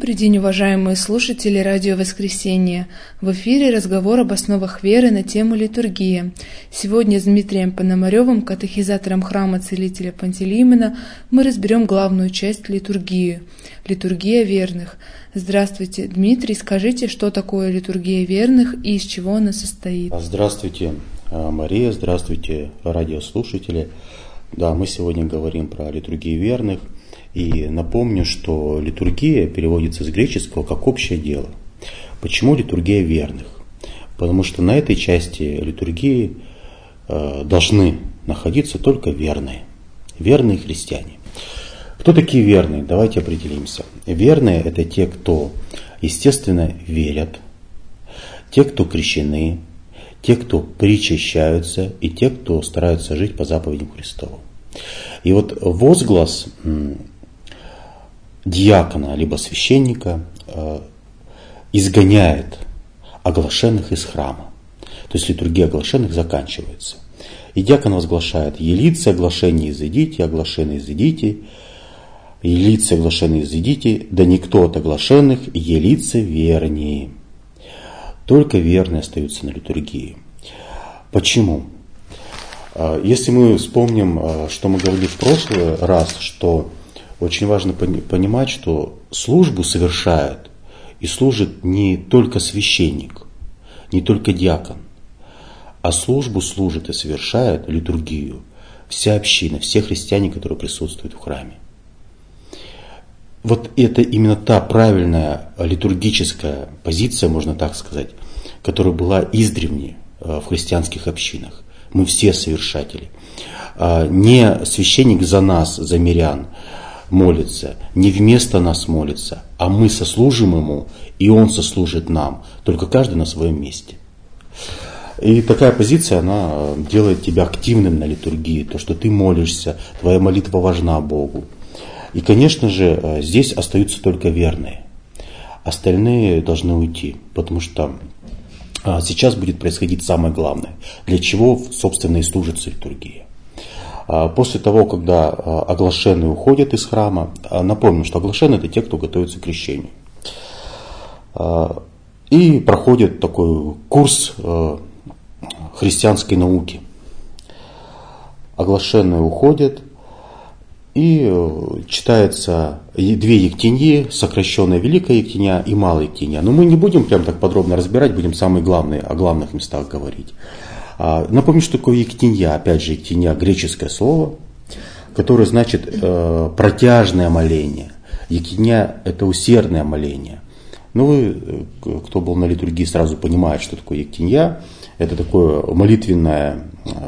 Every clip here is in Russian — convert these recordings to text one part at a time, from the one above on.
Добрый день, уважаемые слушатели Радио Воскресенье. В эфире разговор об основах веры на тему литургия. Сегодня с Дмитрием Пономаревым, катехизатором храма Целителя Пантелеимона, мы разберем главную часть литургии – литургия верных. Здравствуйте, Дмитрий, скажите, что такое литургия верных и из чего она состоит? Здравствуйте, Мария, здравствуйте, радиослушатели. Да, мы сегодня говорим про литургию верных. И напомню, что литургия переводится с греческого как «общее дело». Почему литургия верных? Потому что на этой части литургии должны находиться только верные христиане. Кто такие верные? Давайте определимся. Верные – это те, кто, естественно, верят, те, кто крещены, те, кто причащаются, и те, кто стараются жить по заповедям Христовым. И вот возглас диакона либо священника изгоняет оглашенных из храма. То есть литургия оглашенных заканчивается. И диакон возглашает: «Елицы оглашенные изыдите, оглашенные изыдите, елицы оглашенные изыдите, да никто от оглашенных, елицы вернее». Только верные остаются на литургии. Почему? Если мы вспомним, что мы говорили в прошлый раз, что очень важно понимать, что службу совершает и служит не только священник, не только диакон, а службу служит и совершает литургию вся община, все христиане, которые присутствуют в храме. Вот это именно та правильная литургическая позиция, можно так сказать, которая была издревле в христианских общинах. Мы все совершатели. Не священник за нас, за мирян, молится, не вместо нас молится, а мы сослужим ему, и он сослужит нам, только каждый на своем месте. И такая позиция, она делает тебя активным на литургии, то, что ты молишься, твоя молитва важна Богу. И, конечно же, здесь остаются только верные. Остальные должны уйти, потому что сейчас будет происходить самое главное, для чего, собственно, и служится литургия. После того, когда оглашенные уходят из храма, напомню, что оглашенные – это те, кто готовится к крещению. И проходит такой курс христианской науки. Оглашенные уходят, и читается две ектеньи, сокращенная Великая Ектенья и Малая Ектенья. Но мы не будем прям так подробно разбирать, будем самые главные, о главных местах говорить. Напомню, что такое ектенья. Опять же, ектенья – греческое слово, которое значит протяжное моление. Ектенья – это усердное моление. Ну, вы, кто был на литургии, сразу понимает, что такое ектенья. Это такое молитвенное,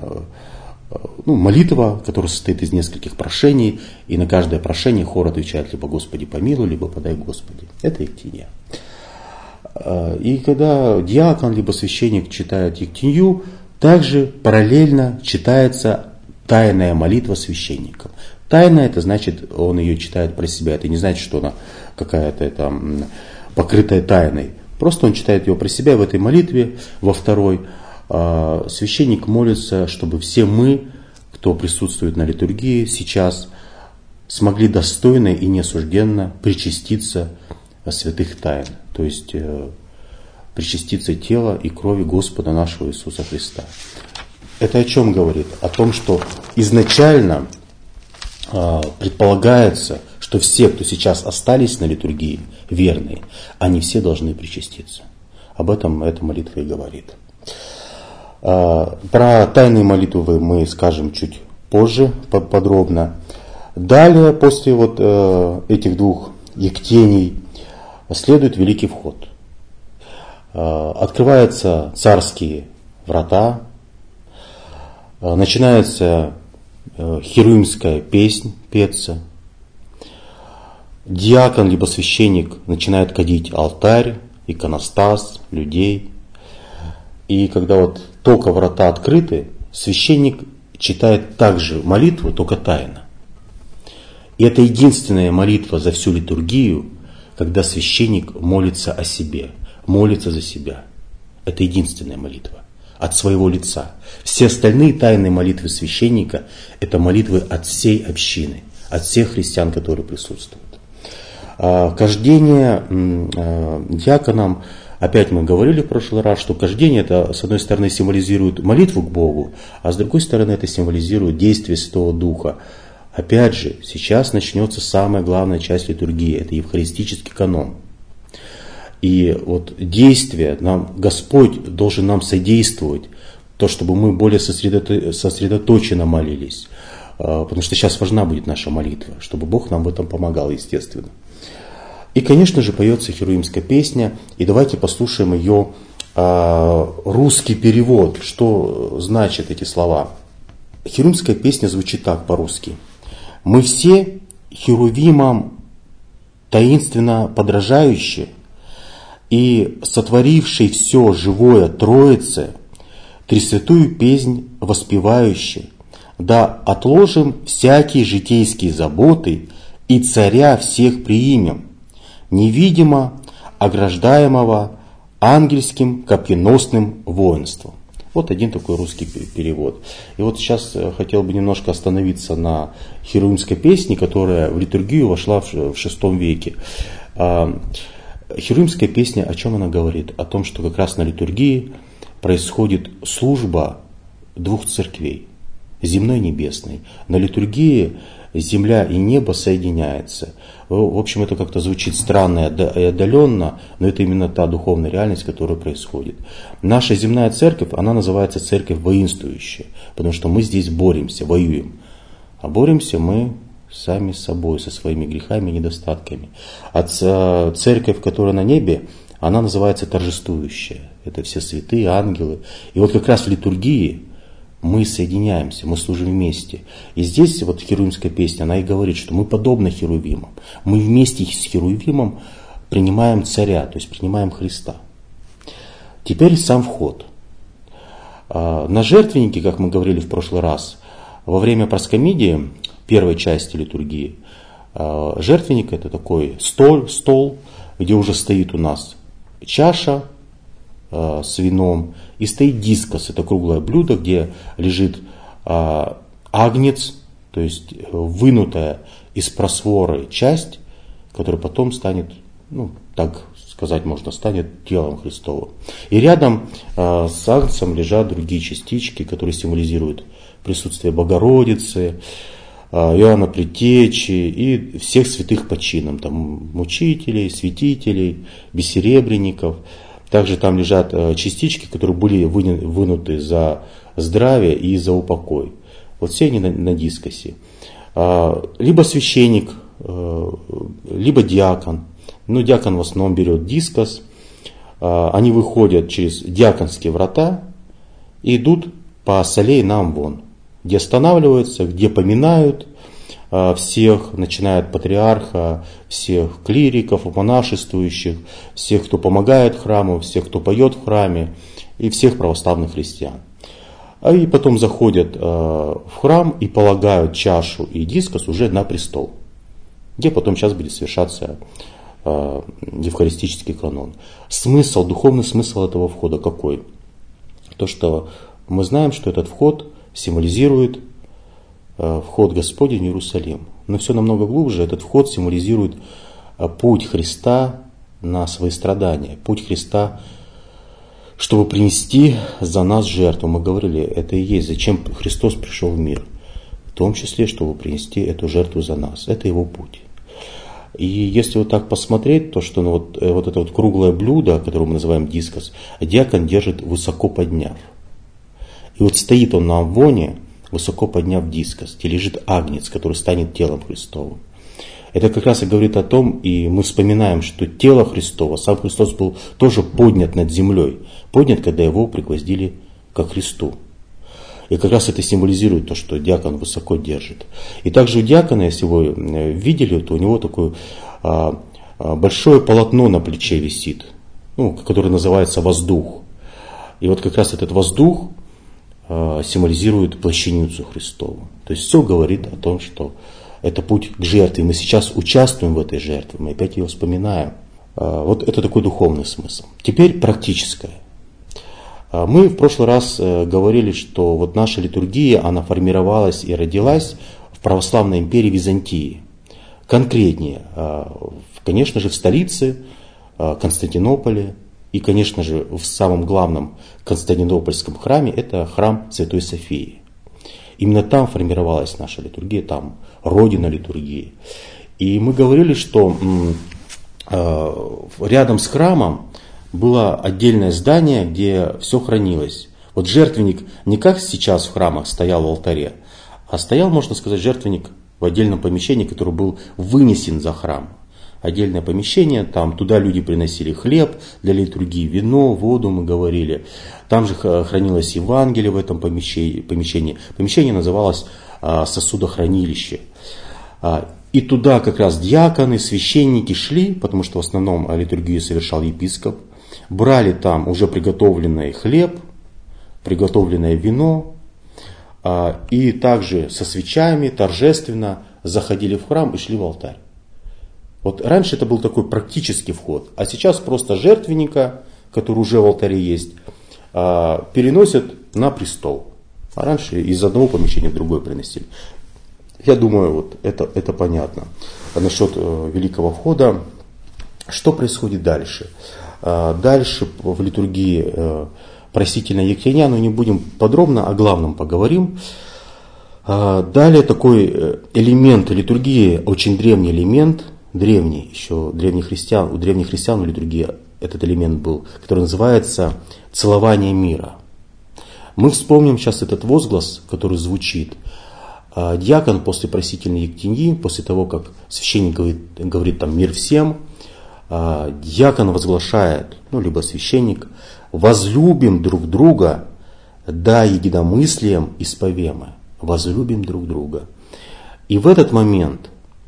молитва, которая состоит из нескольких прошений, и на каждое прошение хор отвечает либо «Господи помилуй», либо «Подай Господи». Это ектенья. И когда диакон либо священник читает ектенью, также параллельно читается тайная молитва священником. Тайная — это значит, он ее читает про себя. Это не значит, что она какая-то там покрытая тайной. Просто он читает ее про себя в этой молитве. Во второй священник молится, чтобы все мы, кто присутствует на литургии сейчас, смогли достойно и неосужденно причаститься святых тайн. То есть причаститься тела и крови Господа нашего Иисуса Христа. Это о чем говорит? О том, что изначально предполагается, что все, кто сейчас остались на литургии, верные, они все должны причаститься. Об этом эта молитва и говорит. Про тайные молитвы мы скажем чуть позже, подробно. Далее, после вот этих двух ектений, следует Великий Вход. Открываются царские врата, начинается херувимская песнь петься, диакон либо священник начинает кадить алтарь, иконостас, людей. И когда вот только врата открыты, священник читает также молитву, только тайно. И это единственная молитва за всю литургию, когда священник молится о себе, молится за себя. Это единственная молитва от своего лица. Все остальные тайные молитвы священника – это молитвы от всей общины, от всех христиан, которые присутствуют. Кождение диаконом, опять мы говорили в прошлый раз, что кождение это с одной стороны символизирует молитву к Богу, а с другой стороны это символизирует действие Святого Духа. Опять же, сейчас начнется самая главная часть литургии, это евхаристический канон. И вот действие, Господь должен нам содействовать, то, чтобы мы более сосредоточенно молились. Потому что сейчас важна будет наша молитва, чтобы Бог нам в этом помогал, естественно. И, конечно же, поется херувимская песня, и давайте послушаем ее русский перевод, что значат эти слова. Херувимская песня звучит так по-русски. «Мы все херувимам таинственно подражающие и сотворившей все живое Троице, тресвятую песнь воспевающие, да отложим всякие житейские заботы и царя всех приимем, невидимо ограждаемого ангельским копьеносным воинством». Вот один такой русский перевод. И вот сейчас хотел бы немножко остановиться на херувимской песне, которая в литургию вошла в VI веке. Херувимская песня, о чем она говорит? О том, что как раз на литургии происходит служба двух церквей, земной и небесной. На литургии земля и небо соединяются. В общем, это как-то звучит странно и отдаленно, но это именно та духовная реальность, которая происходит. Наша земная церковь, она называется церковь воинствующая, потому что мы здесь боремся, воюем. А боремся мы сами с собой, со своими грехами и недостатками. А церковь, которая на небе, она называется торжествующая. Это все святые, ангелы. И вот как раз в литургии мы соединяемся, мы служим вместе. И здесь вот херувимская песня, она и говорит, что мы подобны херувимам. Мы вместе с херувимом принимаем царя, то есть принимаем Христа. Теперь сам вход. На жертвеннике, как мы говорили в прошлый раз, во время проскомидии, первой части литургии, жертвенник это такой стол, где уже стоит у нас чаша с вином, и стоит дискос, это круглое блюдо, где лежит агнец, то есть вынутая из просворы часть, которая потом станет, так сказать можно, станет телом Христовым. И рядом с агнцем лежат другие частички, которые символизируют присутствие Богородицы, Иоанна Предтечи и всех святых по чинам, там мучителей, святителей, бессеребренников. Также там лежат частички, которые были вынуты за здравие и за упокой. Вот все они на дискосе. Либо священник, либо диакон. Диакон в основном берет дискос. Они выходят через диаконские врата и идут по солей на Амвон, где останавливаются, где поминают всех, начиная от патриарха, всех клириков, монашествующих, всех, кто помогает храму, всех, кто поет в храме, и всех православных христиан. И потом заходят в храм и полагают чашу и дискос уже на престол, где потом сейчас будет совершаться евхаристический канон. Смысл, духовный смысл этого входа какой? То, что мы знаем, что этот вход символизирует вход Господень в Иерусалим. Но все намного глубже. Этот вход символизирует путь Христа на свои страдания. Путь Христа, чтобы принести за нас жертву. Мы говорили, это и есть, зачем Христос пришел в мир. В том числе, чтобы принести эту жертву за нас. Это его путь. И если вот так посмотреть, то что вот это вот круглое блюдо, которое мы называем дискос, диакон держит высоко подняв. И вот стоит он на амвоне, высоко подняв дискос, где лежит агнец, который станет телом Христовым. Это как раз и говорит о том, и мы вспоминаем, что тело Христово, сам Христос был тоже поднят над землей, поднят, когда его пригвоздили ко Христу. И как раз это символизирует то, что диакон высоко держит. И также у диакона, если вы видели, то у него такое большое полотно на плече висит, которое называется воздух. И вот как раз этот воздух символизирует плащаницу Христову. То есть все говорит о том, что это путь к жертве. Мы сейчас участвуем в этой жертве, мы опять ее вспоминаем. Вот это такой духовный смысл. Теперь практическое. Мы в прошлый раз говорили, что вот наша литургия, она формировалась и родилась в православной империи Византии. Конкретнее, в Конечно же, в столице Константинополя и, конечно же, в самом главном Константинопольском храме, это храм Святой Софии. Именно там формировалась наша литургия, там родина литургии. И мы говорили, что рядом с храмом было отдельное здание, где все хранилось. Вот жертвенник не как сейчас в храмах стоял в алтаре, а стоял, можно сказать, жертвенник в отдельном помещении, который был вынесен за храм. Отдельное помещение, там туда люди приносили хлеб для литургии, вино, воду, мы говорили. Там же хранилось Евангелие в этом помещении. Помещение называлось сосудохранилище. И туда как раз диаконы, священники шли, потому что в основном литургию совершал епископ, брали там уже приготовленный хлеб, приготовленное вино, и также со свечами торжественно заходили в храм и шли в алтарь. Вот раньше это был такой практический вход, а сейчас просто жертвенника, который уже в алтаре есть, переносят на престол. А раньше из одного помещения в другое приносили. Я думаю, вот это понятно. А насчет великого входа, что происходит дальше? Дальше в литургии просительной Ектяня, но не будем подробно, о главном поговорим. Далее такой элемент литургии, очень древний элемент, древний, еще у древних христиан в литургии этот элемент был, который называется целование мира. Мы вспомним сейчас этот возглас, который звучит. Диакон после просительной Ектеньи, после того, как священник говорит там «мир всем», диакон возглашает, либо священник: «Возлюбим друг друга, да единомыслием исповемы». Возлюбим друг друга. И в этот момент,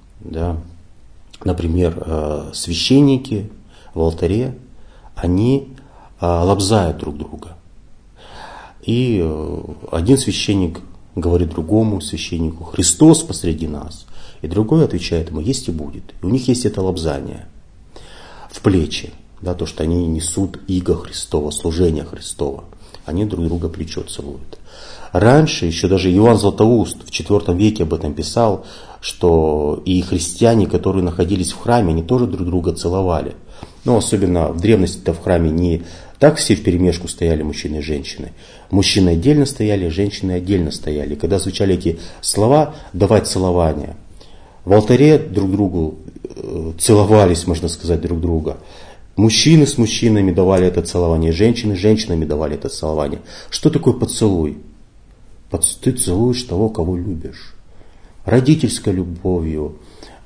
например, священники в алтаре, они лобзают друг друга. И один священник говорит другому священнику: «Христос посреди нас». И другой отвечает ему: «Есть и будет». И у них есть это лобзание в плечи, то, что они несут иго Христова, служение Христова. Они друг друга плечо целуют. Раньше, еще даже Иоанн Златоуст в IV веке об этом писал, что и христиане, которые находились в храме, они тоже друг друга целовали. Но особенно в древности-то в храме не так все вперемешку стояли мужчины и женщины. Мужчины отдельно стояли, женщины отдельно стояли. Когда звучали эти слова «давать целование», в алтаре друг другу целовались, можно сказать, друг друга. Мужчины с мужчинами давали это целование, женщины с женщинами давали это целование. Что такое поцелуй? Ты целуешь того, кого любишь. Родительской любовью,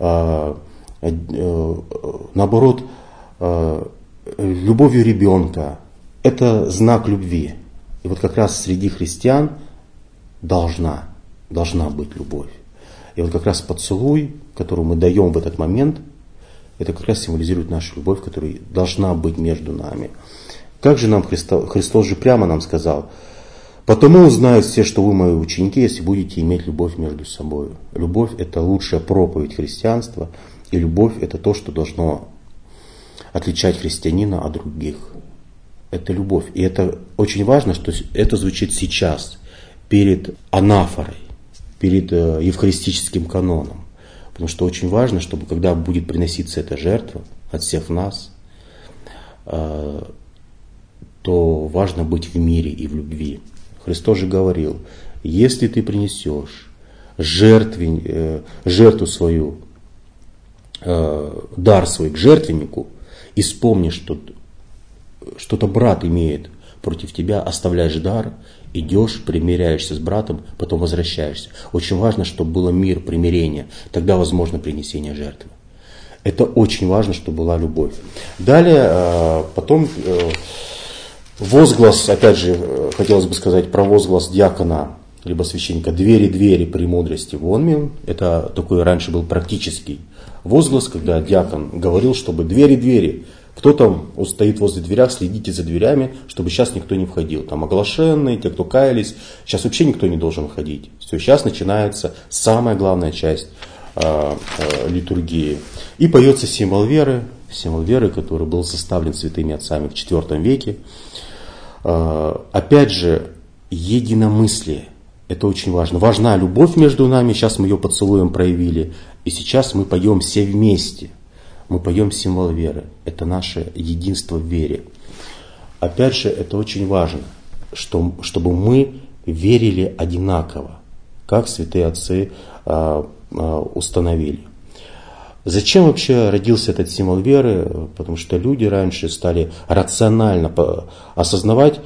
наоборот, любовью ребенка. Это знак любви. И вот как раз среди христиан должна быть любовь. И вот как раз поцелуй, который мы даем в этот момент, это как раз символизирует нашу любовь, которая должна быть между нами. Как же нам Христос же прямо нам сказал: «Потому узнают все, что вы мои ученики, если будете иметь любовь между собой». Любовь – это лучшая проповедь христианства, и любовь – это то, что должно отличать христианина от других. Это любовь. И это очень важно, что это звучит сейчас, перед анафорой, перед евхаристическим каноном. Потому что очень важно, чтобы когда будет приноситься эта жертва от всех нас, то важно быть в мире и в любви. Христос же говорил: если ты принесешь жертву свою, дар свой к жертвеннику, и вспомнишь, что что-то брат имеет против тебя, оставляешь дар, идешь, примиряешься с братом, потом возвращаешься. Очень важно, чтобы было мир, примирение. Тогда возможно принесение жертвы. Это очень важно, чтобы была любовь. Далее, потом возглас, опять же, хотелось бы сказать про возглас диакона, либо священника: «Двери, премудрости вонми». Это такой раньше был практический возглас, когда диакон говорил, чтобы двери. Кто там стоит возле дверях, следите за дверями, чтобы сейчас никто не входил. Там оглашенные, те, кто каялись. Сейчас вообще никто не должен входить. Все, сейчас начинается самая главная часть литургии. И поется символ веры, который был составлен святыми отцами в IV веке. Опять же, единомыслие. Это очень важно. Важна любовь между нами. Сейчас мы ее поцелуем проявили. И сейчас мы поем все вместе. мы поем символ веры. Это наше единство в вере. Опять же, это очень важно, чтобы мы верили одинаково, как святые отцы установили. Зачем вообще родился этот символ веры? Потому что люди раньше стали рационально осознавать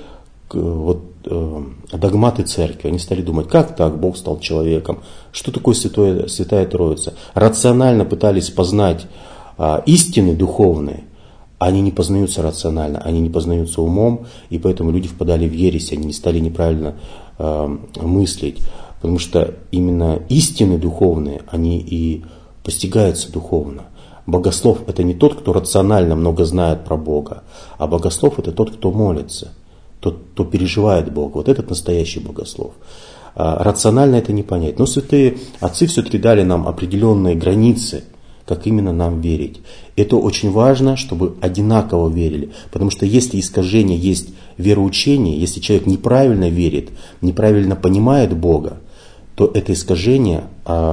догматы церкви. Они стали думать, как так Бог стал человеком, что такое Святая Троица. Рационально пытались познать истины духовные. Они не познаются рационально, они не познаются умом, и поэтому люди впадали в ересь, они не стали неправильно мыслить. Потому что именно истины духовные, они и постигаются духовно. Богослов – это не тот, кто рационально много знает про Бога, а богослов – это тот, кто молится, тот, кто переживает Бога. Вот этот настоящий богослов. Рационально это не понять. Но святые отцы все-таки дали нам определенные границы, как именно нам верить. Это очень важно, чтобы одинаково верили. Потому что если искажение есть вероучение, если человек неправильно верит, неправильно понимает Бога, то это искажение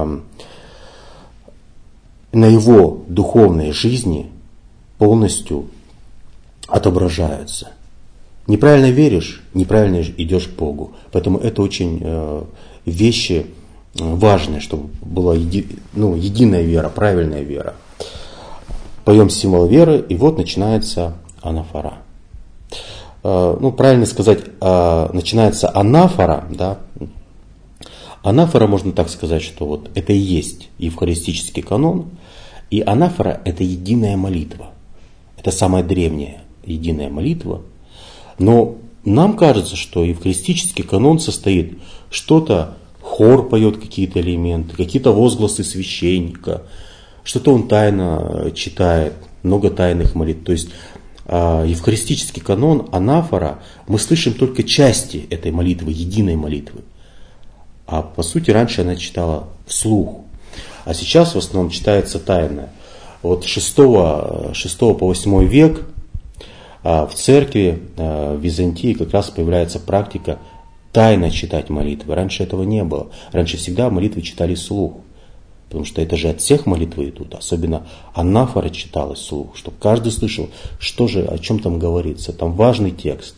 на его духовной жизни полностью отображаются. Неправильно веришь, неправильно идешь к Богу. Поэтому это очень вещи важные, чтобы была единая вера, правильная вера. Поем символ веры, и вот начинается анафора. Правильно сказать, начинается анафора, да. Анафора, можно так сказать, что вот это и есть евхаристический канон, и анафора – это единая молитва. Это самая древняя единая молитва. Но нам кажется, что евхаристический канон состоит что-то, хор поет какие-то элементы, какие-то возгласы священника, что-то он тайно читает, много тайных молитв. То есть евхаристический канон, анафора, мы слышим только части этой молитвы, единой молитвы. А по сути раньше она читала вслух, а сейчас в основном читается тайно. Вот 6 по 8 век в церкви в Византии как раз появляется практика тайно читать молитвы. Раньше этого не было. Раньше всегда молитвы читали вслух, потому что это же от всех молитвы идут. Особенно анафора читалась вслух, чтобы каждый слышал, что же, о чем там говорится. Там важный текст.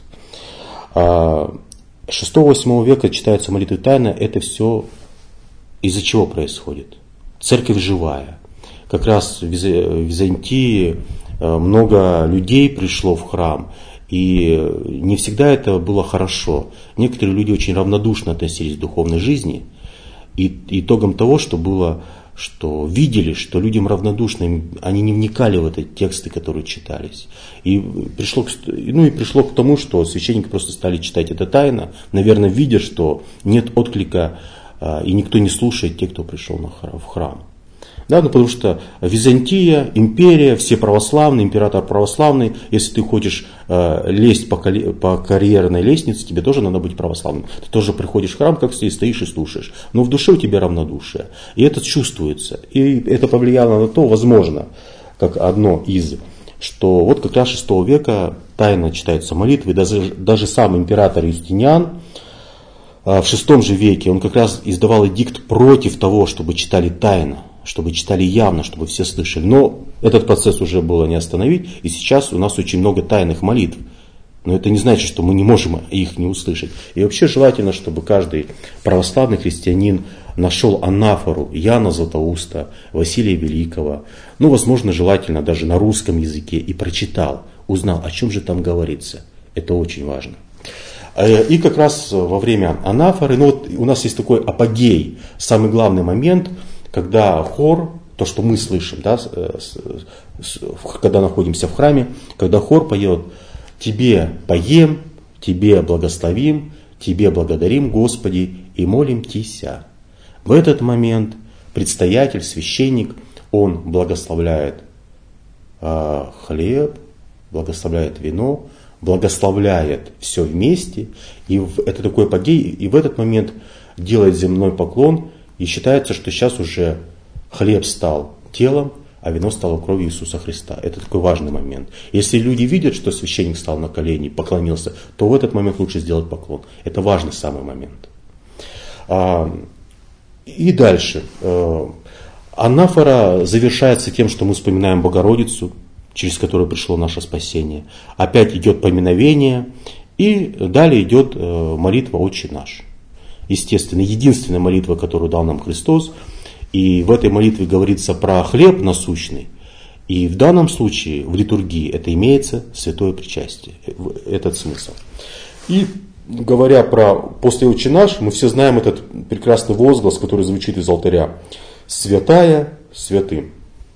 6-8 века читаются молитвы тайно, это все из-за чего происходит? Церковь живая. Как раз в Византии много людей пришло в храм, и не всегда это было хорошо. Некоторые люди очень равнодушно относились к духовной жизни, и итогом того, что было, что видели, что людям равнодушно, они не вникали в эти тексты, которые читались. И пришло к тому, что священники просто стали читать это тайно, наверное, видя, что нет отклика и никто не слушает тех, кто пришел в храм. Да, потому что Византия, империя, все православные, император православный, если ты хочешь лезть по карьерной лестнице, тебе тоже надо быть православным. Ты тоже приходишь в храм, как стоишь и слушаешь. Но в душе у тебя равнодушие. И это чувствуется. И это повлияло на то, возможно, как одно из, что вот как раз 6 века тайно читаются молитвы. Даже сам император Юстиниан в 6 же веке, он как раз издавал эдикт против того, чтобы читали тайно, чтобы читали явно, чтобы все слышали. Но этот процесс уже было не остановить, и сейчас у нас очень много тайных молитв. Но это не значит, что мы не можем их не услышать. И вообще желательно, чтобы каждый православный христианин нашел анафору Иоанна Златоуста, Василия Великого, возможно, желательно даже на русском языке, и прочитал, узнал, о чем же там говорится. Это очень важно. И как раз во время анафоры, у нас есть такой апогей, самый главный момент, когда хор, то, что мы слышим, да, когда находимся в храме, когда хор поет «Тебе поем, Тебе благословим, Тебе благодарим, Господи, и молим Тися». В этот момент предстоятель, священник, он благословляет хлеб, благословляет вино, благословляет все вместе, и это такой апогей, и в этот момент делает земной поклон, и считается, что сейчас уже хлеб стал телом, а вино стало кровью Иисуса Христа. Это такой важный момент. Если люди видят, что священник стал на колени, поклонился, то в этот момент лучше сделать поклон. Это важный самый момент. И дальше. Анафора завершается тем, что мы вспоминаем Богородицу, через которую пришло наше спасение. Опять идет поминовение, и далее идет молитва «Отче наш». Естественно, единственная молитва, которую дал нам Христос. И в этой молитве говорится про хлеб насущный. И в данном случае, в литургии, это имеется святое причастие. Этот смысл. И говоря про «После Отче наш», мы все знаем этот прекрасный возглас, который звучит из алтаря. «Святая святым».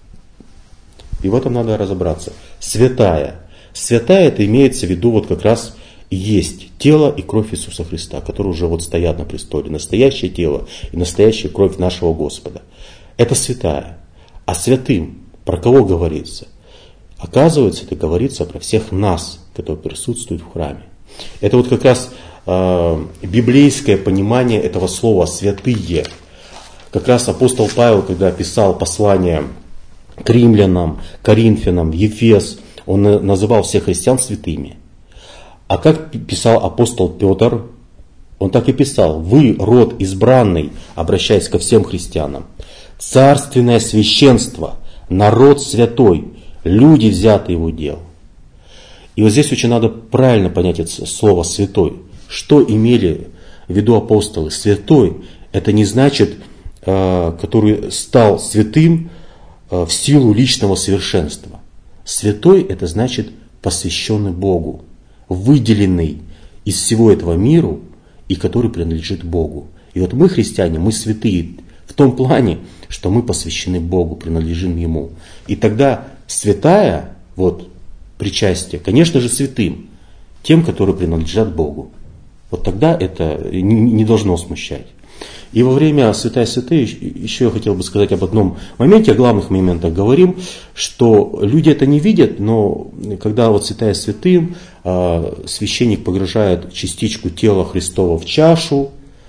И в этом надо разобраться. Святая. Святая, это имеется в виду вот как раз и есть тело и кровь Иисуса Христа, которые уже вот стоят на престоле. Настоящее тело и настоящая кровь нашего Господа. Это святая. А святым про кого говорится? Оказывается, это говорится про всех нас, которые присутствуют в храме. Это вот как раз библейское понимание этого слова «святые». Как раз апостол Павел, когда писал послание к римлянам, коринфянам, Ефес, он называл всех христиан святыми. А как писал апостол Петр, он так и писал: «Вы, род избранный», обращаясь ко всем христианам, «царственное священство, народ святой, люди, взятые в удел». И вот здесь очень надо правильно понять это слово «святой». Что имели в виду апостолы? Святой – это не значит, который стал святым в силу личного совершенства. Святой – это значит посвященный Богу, выделенный из всего этого мира и который принадлежит Богу. И вот мы, христиане, мы святые в том плане, что мы посвящены Богу, принадлежим Ему. И тогда святая, вот причастие, конечно же, святым, тем, которые принадлежат Богу. Вот тогда это не должно смущать. И во время святая святые еще я хотел бы сказать об одном моменте, о главных моментах. Говорим, что люди это не видят, но когда вот святая святым, священник погружает частичку тела Христова в чашу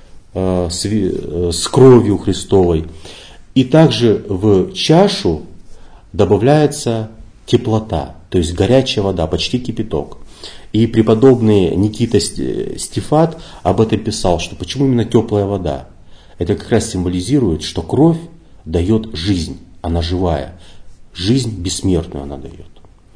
с кровью Христовой, и также в чашу добавляется теплота, то есть горячая вода, почти кипяток. И преподобный Никита Стефат об этом писал, что почему именно теплая вода? Это как раз символизирует, что кровь дает жизнь, она живая. Жизнь бессмертную она дает.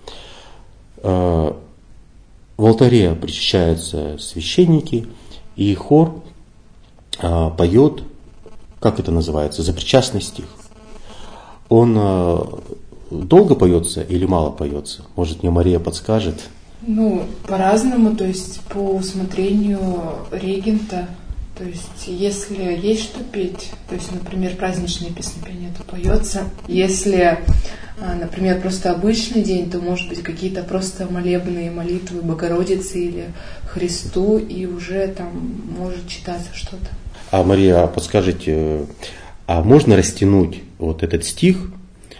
В алтаре причащаются священники, и хор поет, как это называется, запричастный стих. Он долго поется или мало поется? Может, мне Мария подскажет? По-разному, то есть по усмотрению регента. То есть, если есть что петь, то есть, например, праздничные песнопения, то поется. Если, например, просто обычный день, то, может быть, какие-то просто молебные молитвы Богородице или Христу, и уже там может читаться что-то. А, Мария, подскажите, а можно растянуть вот этот стих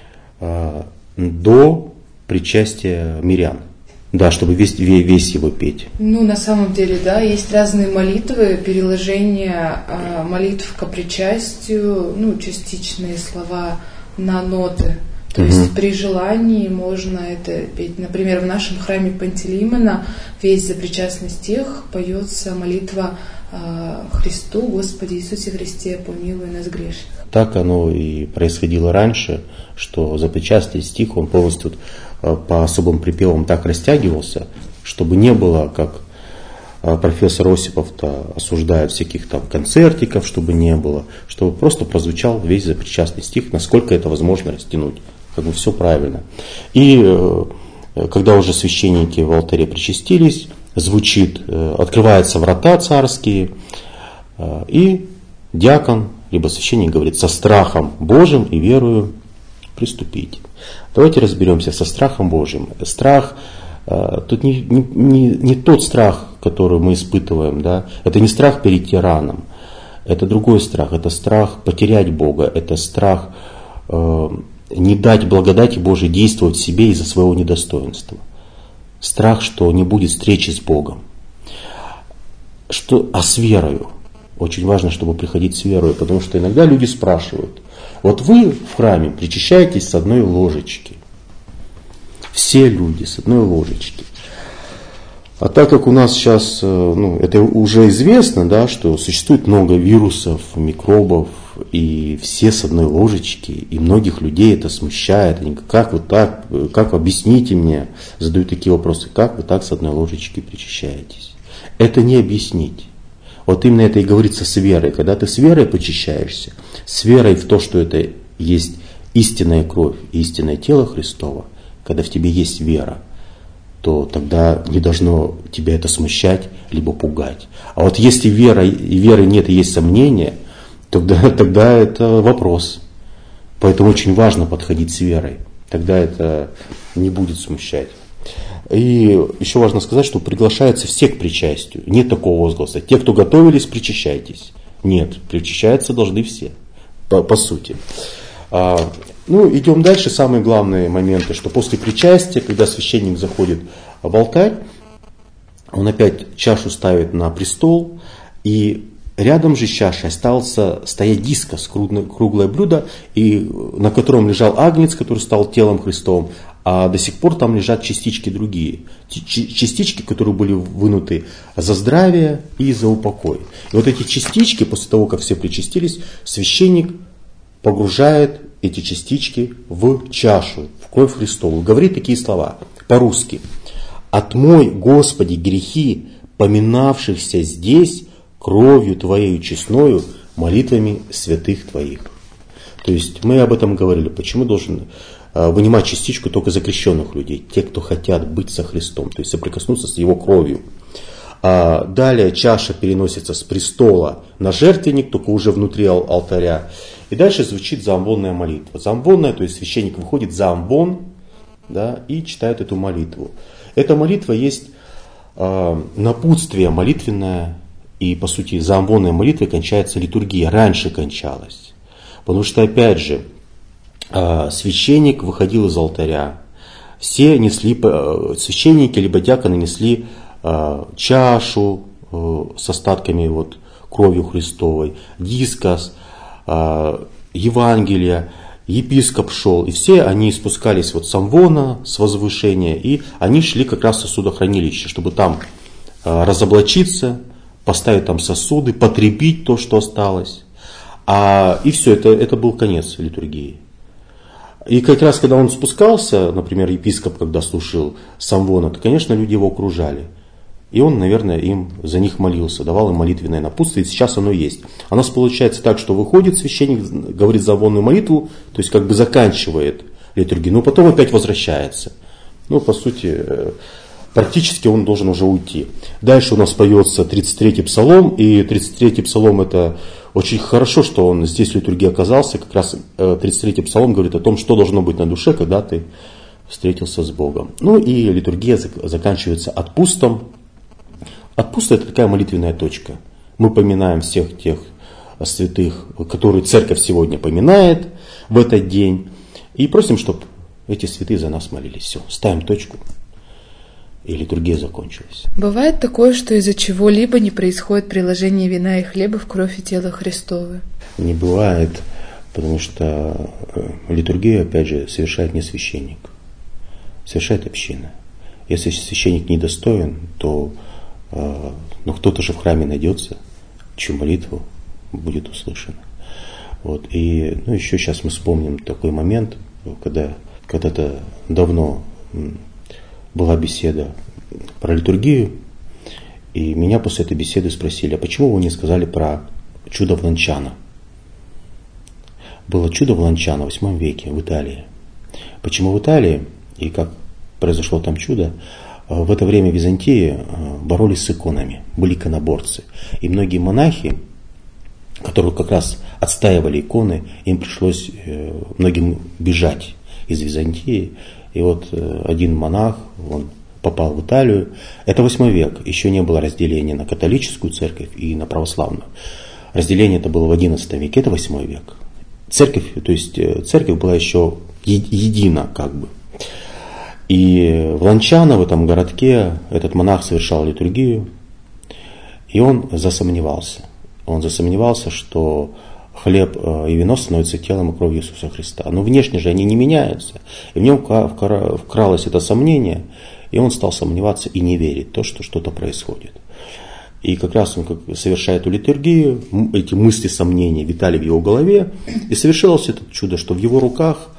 до причастия мирян? Да, чтобы весь его петь. На самом деле, да, есть разные молитвы, переложения молитв к причастию, частичные слова на ноты. То есть при желании можно это петь. Например, в нашем храме Пантелеймона весь запричастный стих поется молитва Христу, Господи Иисусе Христе, помилуй нас грешных. Так оно и происходило раньше, что запричастный стих, он полностью по особым припевам так растягивался, чтобы не было, как профессор Осипов-то осуждает всяких там концертиков, чтобы не было, чтобы просто прозвучал весь запричастный стих, насколько это возможно растянуть. Как бы все правильно. И когда уже священники в алтаре причастились, звучит, открываются врата царские, и диакон, либо священник говорит: со страхом Божьим и верою приступить. Давайте разберемся со страхом Божьим. Страх, тут не тот страх, который мы испытываем, да? Это не страх перед тираном, это другой страх, это страх потерять Бога, это страх не дать благодати Божией действовать в себе из-за своего недостоинства. Страх, что не будет встречи с Богом. А с верою? Очень важно, чтобы приходить с верою, потому что иногда люди спрашивают: вот вы в храме причащаетесь с одной ложечки. Все люди с одной ложечки. А так как у нас сейчас, это уже известно, да, что существует много вирусов, микробов, и все с одной ложечки, и многих людей это смущает. Они говорят, как вы так, как объясните мне, задают такие вопросы, как вы так с одной ложечки причащаетесь. Это не объяснить. Вот именно это и говорится с верой. Когда ты с верой почищаешься, с верой в то, что это есть истинная кровь и истинное тело Христово, когда в тебе есть вера, то тогда не должно тебя это смущать, либо пугать. А вот если веры нет и есть сомнения, тогда это вопрос. Поэтому очень важно подходить с верой. Тогда это не будет смущать. И еще важно сказать, что приглашаются все к причастию. Нет такого возгласа. Те, кто готовились, причащайтесь. Нет, причащаться должны все, по сути. Идем дальше. Самые главные моменты, что после причастия, когда священник заходит в алтарь, он опять чашу ставит на престол, и рядом же с чашей остался стоять дискос, круглое блюдо, на котором лежал агнец, который стал телом Христовым, а до сих пор там лежат частички другие. Частички, которые были вынуты за здравие и за упокой. И вот эти частички, после того, как все причастились, священник погружает эти частички в чашу, в кровь Христову. Говорит такие слова по-русски. «Отмой, Господи, грехи, поминавшихся здесь, кровью Твоею честною, молитвами святых Твоих». То есть мы об этом говорили. Почему должен вынимать частичку только закрещенных людей? Те, кто хотят быть со Христом, то есть соприкоснуться с Его кровью. Далее чаша переносится с престола на жертвенник, только уже внутри алтаря. И дальше звучит заамвонная молитва. Заамвонная, то есть священник выходит за амвон, да, и читает эту молитву. Эта молитва есть напутствие молитвенное, и по сути за амвонной молитвой кончается литургия. Раньше кончалась. Потому что опять же священник выходил из алтаря. Все несли, священники либо диаконы несли чашу с остатками кровью Христовой, дискос, Евангелие, епископ шел, и все они спускались с амвона, с возвышения, и они шли как раз в сосудохранилище, чтобы там разоблачиться, поставить там сосуды, потребить то, что осталось. И все, это был конец литургии. И как раз когда он спускался, например, епископ, когда слушал с амвона, то, конечно, люди его окружали. И он, наверное, за них молился, давал им молитвенное напутствие, и сейчас оно есть. У нас получается так, что выходит священник, говорит заамвонную молитву, то есть как бы заканчивает литургию, но потом опять возвращается. По сути, практически он должен уже уйти. Дальше у нас поется 33-й псалом, и 33-й псалом это очень хорошо, что он здесь в литургии оказался. Как раз 33-й псалом говорит о том, что должно быть на душе, когда ты встретился с Богом. И литургия заканчивается отпустом. Отпуск – это такая молитвенная точка. Мы поминаем всех тех святых, которые церковь сегодня поминает в этот день. И просим, чтобы эти святые за нас молились. Все, ставим точку. И литургия закончилась. Бывает такое, что из-за чего-либо не происходит приложение вина и хлеба в кровь и тело Христовы? Не бывает, потому что литургию, опять же, совершает не священник. Совершает община. Если священник недостоин, то кто-то же в храме найдется, чью молитву будет услышана. И еще сейчас мы вспомним такой момент, когда когда-то давно была беседа про литургию, и меня после этой беседы спросили, а почему вы не сказали про чудо в Ланчано? Было чудо в Ланчано в 8 веке в Италии. Почему в Италии и как произошло там чудо? В это время в Византии боролись с иконами, были иконоборцы. И многие монахи, которые как раз отстаивали иконы, им пришлось многим бежать из Византии. И один монах, он попал в Италию. Это 8 век, еще не было разделения на католическую церковь и на православную. Разделение это было в 11 веке, это 8 век. Церковь была еще едина как бы. И в Ланчано, в этом городке, этот монах совершал литургию, и он засомневался. Он засомневался, что хлеб и вино становятся телом и кровью Иисуса Христа. Но внешне же они не меняются. И в нем вкралось это сомнение, и он стал сомневаться и не верить в то, что что-то происходит. И как раз он, как совершая эту литургию, эти мысли, сомнения витали в его голове, и совершилось это чудо, что в его руках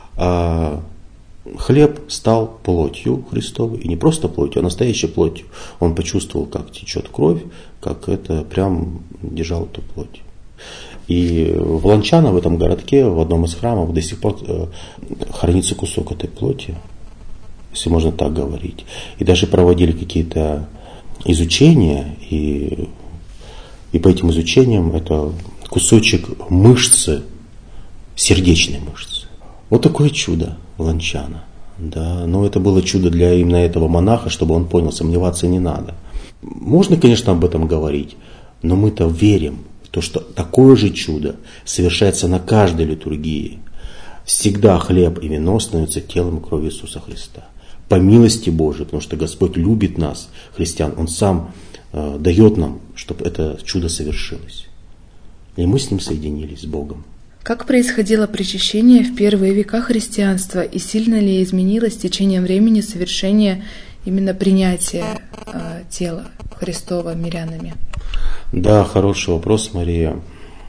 хлеб стал плотью Христовой, и не просто плотью, а настоящей плотью. Он почувствовал, как течет кровь, как это прям держал эту плоть. И в Ланчано, в этом городке, в одном из храмов до сих пор хранится кусок этой плоти, если можно так говорить. И даже проводили какие-то изучения, и по этим изучениям это кусочек мышцы, сердечной мышцы. Вот такое чудо в Ланчано. Да, но это было чудо для именно этого монаха, чтобы он понял, сомневаться не надо. Можно, конечно, об этом говорить, но мы-то верим в то, что такое же чудо совершается на каждой литургии. Всегда хлеб и вино становятся телом и кровью Иисуса Христа. По милости Божией, потому что Господь любит нас, христиан. Он сам дает нам, чтобы это чудо совершилось. И мы с Ним соединились, с Богом. Как происходило причащение в первые века христианства и сильно ли изменилось с течением времени совершение именно принятия тела Христова мирянами? Да, хороший вопрос, Мария.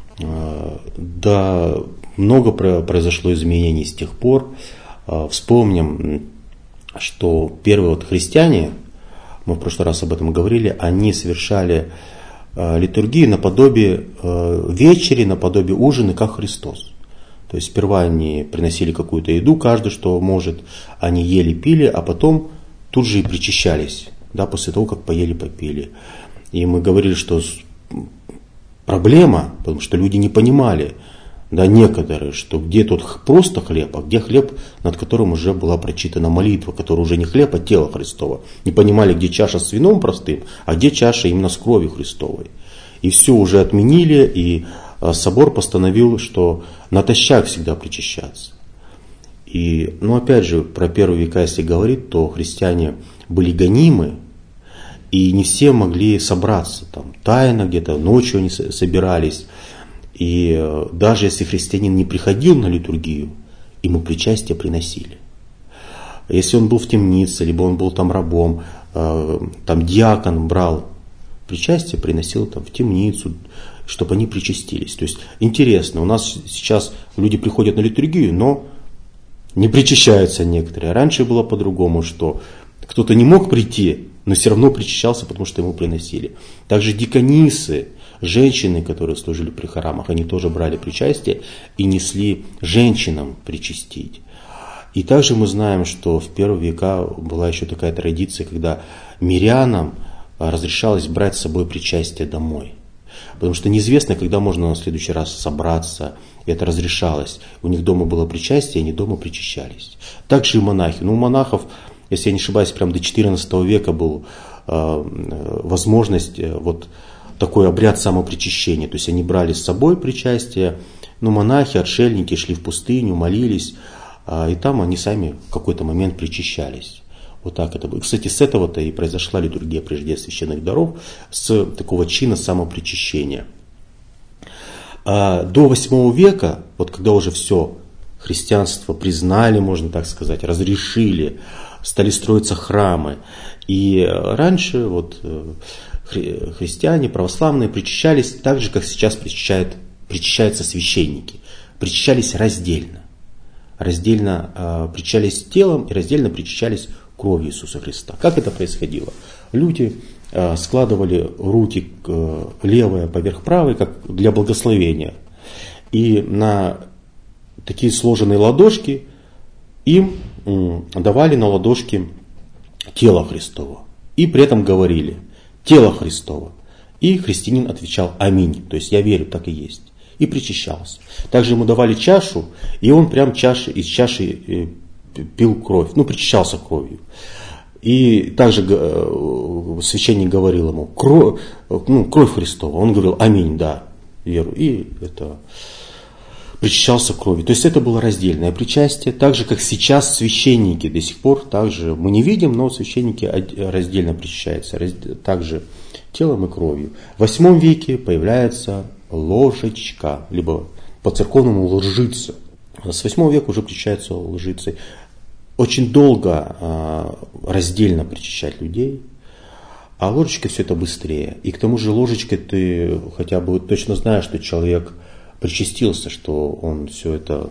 Да, много произошло изменений с тех пор. Вспомним, что первые христиане, мы в прошлый раз об этом говорили, они совершали литургию наподобие вечери, наподобие ужина, как Христос. То есть сперва они приносили какую-то еду, каждый что может, они ели, пили, а потом тут же и причащались, да, после того, как поели, попили. И мы говорили, что проблема, потому что люди не понимали, да, некоторые, что где тут просто хлеб, а где хлеб, над которым уже была прочитана молитва, который уже не хлеб, а тело Христово. Не понимали, где чаша с вином простым, а где чаша именно с кровью Христовой. И все уже отменили, и собор постановил, что натощак всегда причащаться. И, опять же, про первые века, если говорить, то христиане были гонимы, и не все могли собраться, там, тайно где-то, ночью они собирались. И даже если христианин не приходил на литургию, ему причастие приносили. Если он был в темнице, либо он был там рабом, там диакон брал причастие, приносил там в темницу, чтобы они причастились. То есть интересно, у нас сейчас люди приходят на литургию, но не причащаются некоторые. Раньше было по-другому, что кто-то не мог прийти, но все равно причащался, потому что ему приносили. Также диконисы, женщины, которые служили при храмах, они тоже брали причастие и несли женщинам причастить. И также мы знаем, что в первые века была еще такая традиция, когда мирянам разрешалось брать с собой причастие домой. Потому что неизвестно, когда можно в следующий раз собраться, и это разрешалось. У них дома было причастие, они дома причащались. Также и монахи. У монахов, если я не ошибаюсь, прям до XIV века был возможность такой обряд самопричащения. То есть они брали с собой причастие, монахи, отшельники шли в пустыню, молились, и там они сами в какой-то момент причащались. Вот так это было. Кстати, с этого-то и произошла литургия прежде священных даров, с такого чина самопричащения. До 8 века, когда уже все христианство признали, можно так сказать, разрешили, стали строиться храмы. И раньше христиане, православные причащались так же, как сейчас причащаются священники. Причащались раздельно. Раздельно причащались телом и раздельно причащались кровью Иисуса Христа. Как это происходило? Люди складывали руки левая поверх правой, как для благословения. И на такие сложенные ладошки им давали на ладошки тело Христово. И при этом говорили: тело Христово. И христианин отвечал: аминь. То есть я верю, так и есть. И причащался. Также ему давали чашу, и он прям из чаши пил кровь, причащался кровью. И также священник говорил ему: кровь Христова. Он говорил: аминь, да, веру. И это причащался кровью. То есть это было раздельное причастие. Так же, как сейчас священники до сих пор, также мы не видим, но священники раздельно причащаются. Также телом и кровью. В 8 веке появляется ложечка, либо по-церковному лжица. С 8 века уже причащаются лжицей. Очень долго раздельно причащать людей. А ложечкой все это быстрее. И к тому же ложечкой ты хотя бы точно знаешь, что человек причастился, что он все это,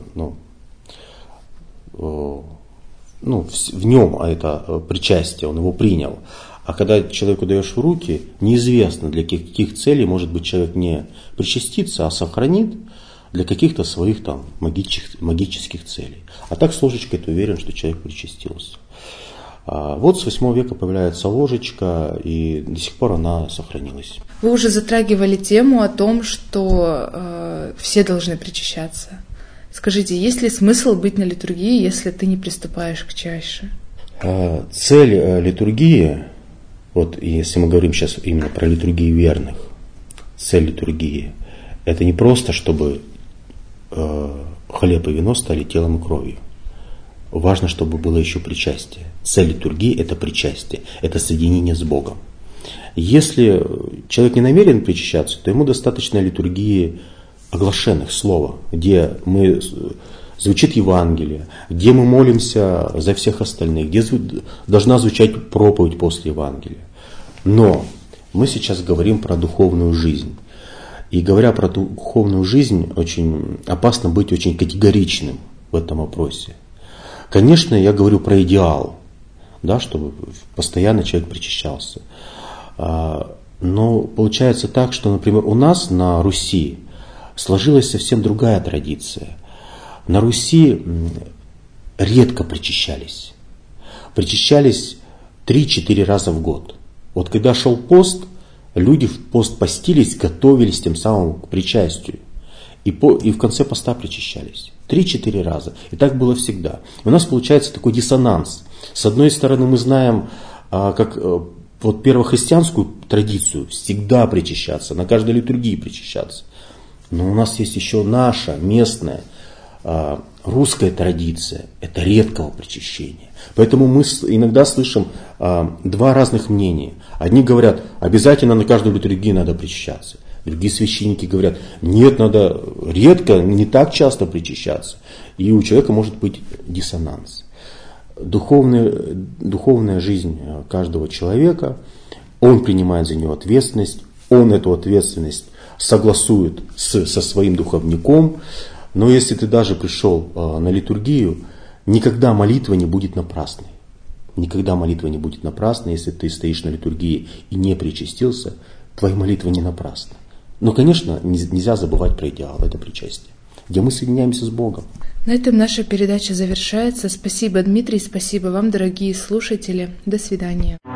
в нем это причастие, он его принял. А когда человеку даешь в руки, неизвестно, для каких целей, может быть, человек не причастится, а сохранит для каких-то своих там магических целей. А так с ложечкой ты уверен, что человек причастился. Вот с 8 века появляется ложечка, и до сих пор она сохранилась. Вы уже затрагивали тему о том, что все должны причащаться. Скажите, есть ли смысл быть на литургии, если ты не приступаешь к чаше? Цель литургии, вот если мы говорим сейчас именно про литургию верных, цель литургии – это не просто, чтобы хлеб и вино стали телом и кровью. Важно, чтобы было еще причастие. Цель литургии – это причастие, это соединение с Богом. Если человек не намерен причащаться, то ему достаточно литургии оглашенных слова, где звучит Евангелие, где мы молимся за всех остальных, где должна звучать проповедь после Евангелия. Но мы сейчас говорим про духовную жизнь. И говоря про духовную жизнь, очень опасно быть очень категоричным в этом вопросе. Конечно, я говорю про идеал, да, чтобы постоянно человек причащался. Но получается так, что, например, у нас на Руси сложилась совсем другая традиция. На Руси редко причащались. Причащались 3-4 раза в год. Вот когда шел пост, люди в пост постились, готовились тем самым к причастию. И в конце поста причащались. 3-4 раза. И так было всегда. У нас получается такой диссонанс. С одной стороны, мы знаем, как вот первохристианскую традицию всегда причащаться, на каждой литургии причащаться. Но у нас есть еще наша местная русская традиция, это редкого причащения. Поэтому мы иногда слышим два разных мнения. Одни говорят, обязательно на каждую литургию надо причащаться. Другие священники говорят, нет, надо редко, не так часто причащаться. И у человека может быть диссонанс. Духовная жизнь каждого человека, он принимает за нее ответственность, он эту ответственность согласует со своим духовником. Но если ты даже пришел на литургию, никогда молитва не будет напрасной. Никогда молитва не будет напрасной, если ты стоишь на литургии и не причастился, твоя молитва не напрасна. Но, конечно, нельзя забывать про идеал, это причастие, где мы соединяемся с Богом. На этом наша передача завершается. Спасибо, Дмитрий, спасибо вам, дорогие слушатели. До свидания.